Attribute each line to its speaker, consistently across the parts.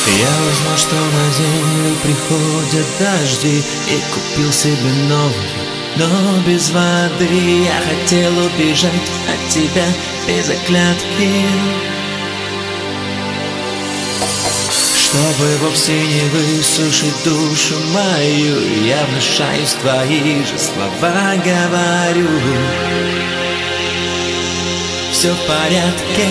Speaker 1: Я узнал, что на землю приходят дожди, и купил себе новый, но без воды. Я хотел убежать от тебя без оглядки, чтобы вовсе не высушить душу мою. Я внушаюсь, твои же слова говорю. Все в порядке.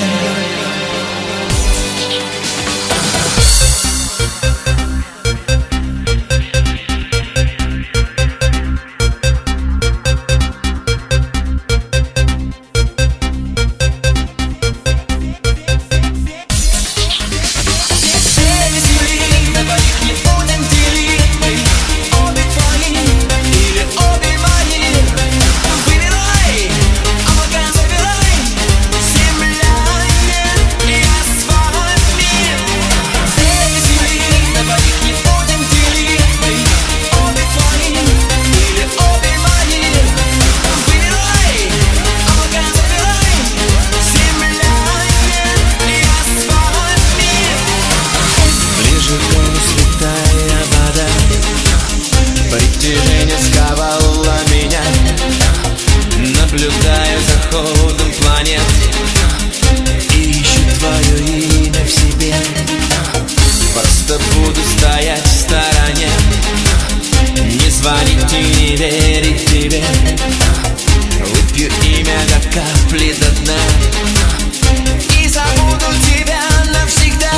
Speaker 1: Притяжение сковало меня, наблюдая за ходом планет, ищу твое имя в себе. Просто буду стоять в стороне, не звонить и не верить тебе. Выпью имя до капли до дна и забуду тебя навсегда.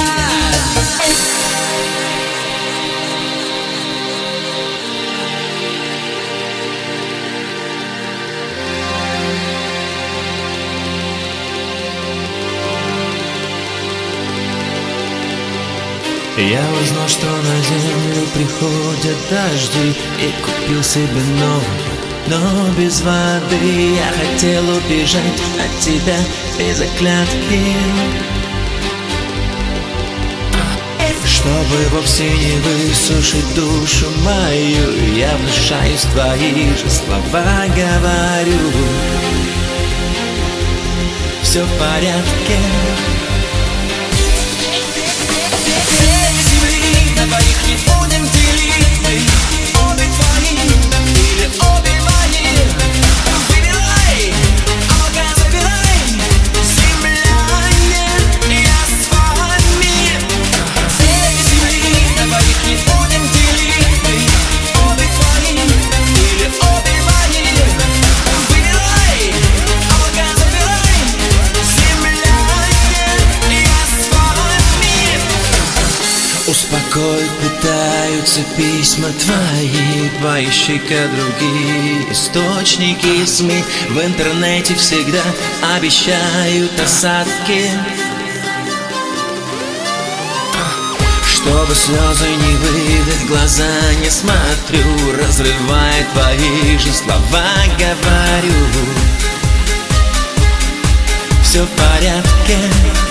Speaker 1: Я узнал, что на землю приходят дожди, и купил себе новый, но без воды. Я хотел убежать от тебя без оглядки, чтобы вовсе не высушить душу мою. Я внушаюсь, твои же слова говорю. Все в порядке. Двоих не будем делить, обе твои или обе мои. Выбирай, а пока забирай. Земля нет, я с вами. Две земли, двоих не будем делить, обе твои или обе мои. Выбирай, а пока забирай. Земля нет, я с вами. Успокоить пытаются письма твои, поищи-ка другие источники СМИ. В интернете всегда обещают осадки, чтобы слезы не выдать, глаза не смотрю. Разрывая твои же слова говорю. Все в порядке.